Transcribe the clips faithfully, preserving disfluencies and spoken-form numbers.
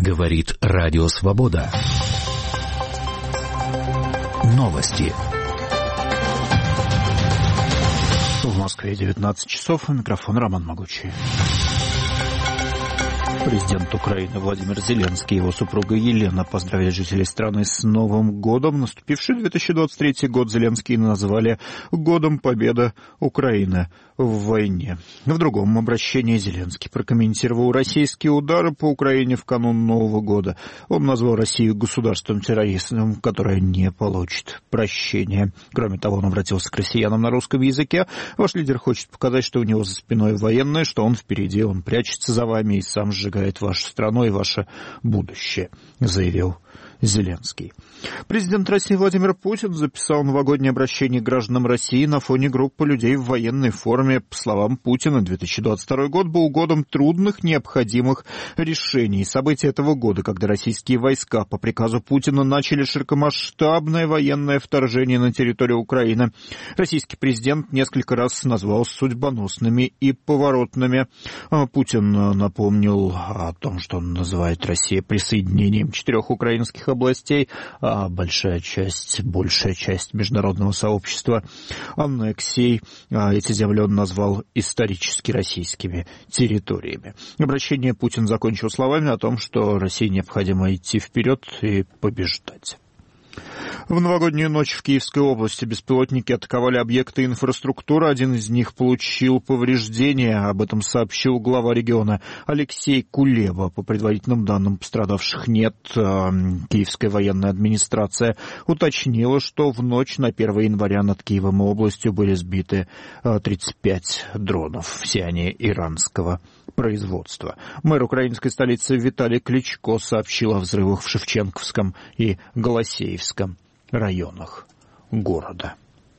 Говорит Радио Свобода. Новости. В Москве девятнадцать часов. Микрофон Роман Могучий. Президент Украины Владимир Зеленский и его супруга Елена поздравили жителей страны с Новым годом. Наступивший две тысячи двадцать третий год Зеленский назвали годом победы Украины в войне. В другом обращении Зеленский прокомментировал российские удары по Украине в канун Нового года. Он назвал Россию государством-террористом, которое не получит прощения. Кроме того, он обратился к россиянам на русском языке. Ваш лидер хочет показать, что у него за спиной военные, что он впереди, он прячется за вами и сам сжигает вашу страну и ваше будущее, заявил Зеленский. Президент России Владимир Путин записал новогоднее обращение к гражданам России на фоне группы людей в военной форме. По словам Путина, две тысячи двадцать второй год был годом трудных, необходимых решений. События этого года, когда российские войска по приказу Путина начали широкомасштабное военное вторжение на территорию Украины. Российский президент несколько раз назвал судьбоносными и поворотными. Путин напомнил о том, что он называет Россию присоединением четырех украинских областей, а большая часть, большая часть международного сообщества аннексий. Эти земли он назвал исторически российскими территориями. Обращение Путин закончил словами о том, что России необходимо идти вперед и побеждать. В новогоднюю ночь в Киевской области беспилотники атаковали объекты инфраструктуры. Один из них получил повреждения. Об этом сообщил глава региона Алексей Кулеба. По предварительным данным, пострадавших нет. Киевская военная администрация уточнила, что в ночь на первое января над Киевом и областью были сбиты тридцать пять дронов. Все они иранского производства. Мэр украинской столицы Виталий Кличко сообщил о взрывах в Шевченковском и Голосеевском районах города.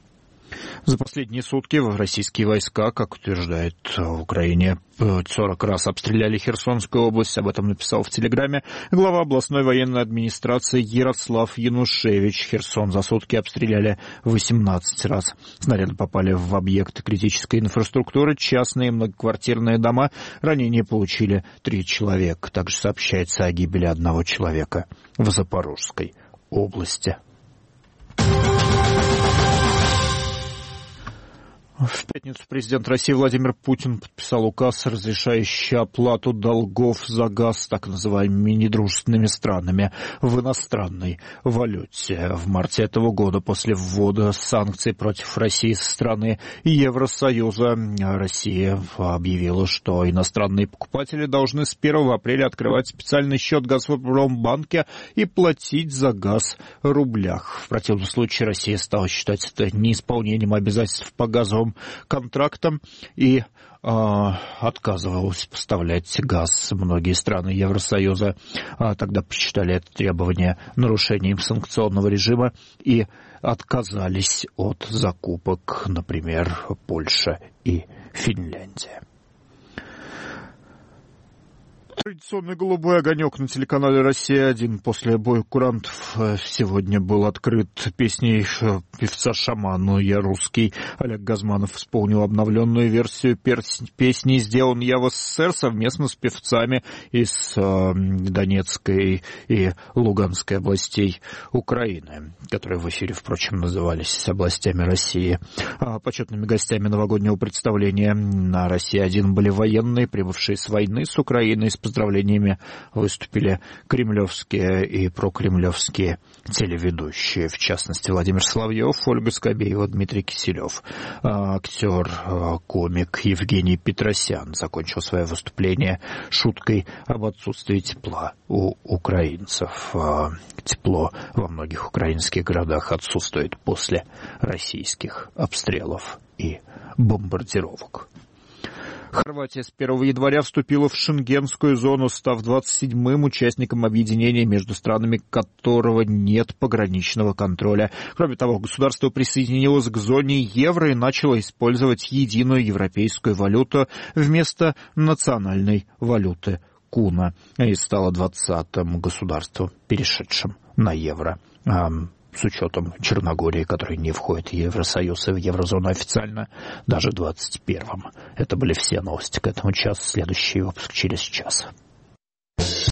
За последние сутки российские войска, как утверждает в Украине, сорок раз обстреляли Херсонскую область. Об этом написал в Телеграме глава областной военной администрации Ярослав Янушевич. Херсон за сутки обстреляли восемнадцать раз. Снаряды попали в объекты критической инфраструктуры, частные многоквартирные дома. Ранения получили три человека. Также сообщается о гибели одного человека в Запорожской области. В пятницу президент России Владимир Путин подписал указ, разрешающий оплату долгов за газ так называемыми недружественными странами в иностранной валюте. В марте этого года, после ввода санкций против России со стороны Евросоюза, Россия объявила, что иностранные покупатели должны с первого апреля открывать специальный счет в Газпромбанке и платить за газ в рублях. В противном случае Россия стала считать это неисполнением обязательств по газовым контрактам и э, отказывалась поставлять газ. Многие страны Евросоюза э, тогда посчитали это требование нарушением санкционного режима и отказались от закупок, например, Польша и Финляндия. Традиционный голубой огонек на телеканале «Россия-один» после боя курантов сегодня был открыт песней певца «Шаман». «Я русский». Олег Газманов исполнил обновленную версию песни «Сделан я в СССР» совместно с певцами из Донецкой и Луганской областей Украины, которые в эфире, впрочем, назывались областями России. Почетными гостями новогоднего представления на «Россия-один» были военные, прибывшие с войны с Украиной. С поздравлениями выступили кремлевские и прокремлевские телеведущие, в частности, Владимир Соловьев, Ольга Скобеева, Дмитрий Киселев. Актер, комик Евгений Петросян закончил свое выступление шуткой об отсутствии тепла у украинцев. Тепло во многих украинских городах отсутствует после российских обстрелов и бомбардировок. Хорватия с первого января вступила в Шенгенскую зону, став двадцать седьмым участником объединения, между странами которого нет пограничного контроля. Кроме того, государство присоединилось к зоне евро и начало использовать единую европейскую валюту вместо национальной валюты куна и стало двадцатым государством, перешедшим на евро. С учетом Черногории, которая не входит в Евросоюз и в Еврозону официально, даже двадцать первым. Это были все новости к этому часу. Следующий выпуск через час.